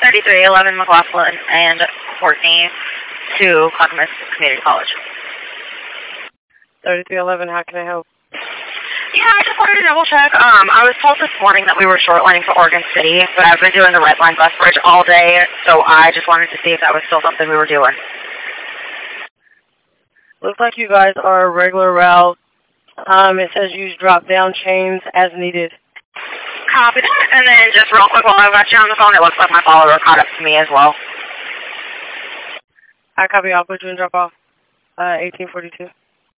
3311 McLaughlin and Courtney to Clackamas Community College. 3311, how can I help? Yeah, I just wanted to double check. I was told this morning that we were short lining for Oregon City, but I've been doing the red line bus bridge all day, so I just wanted to see if that was still something we were doing. Looks like you guys are a regular route. It says use drop-down chains as needed. Copy that. And then just real quick while I've got you on the phone, it looks like my follower caught up to me as well. I copy. I'll put you in drop-off. 1842.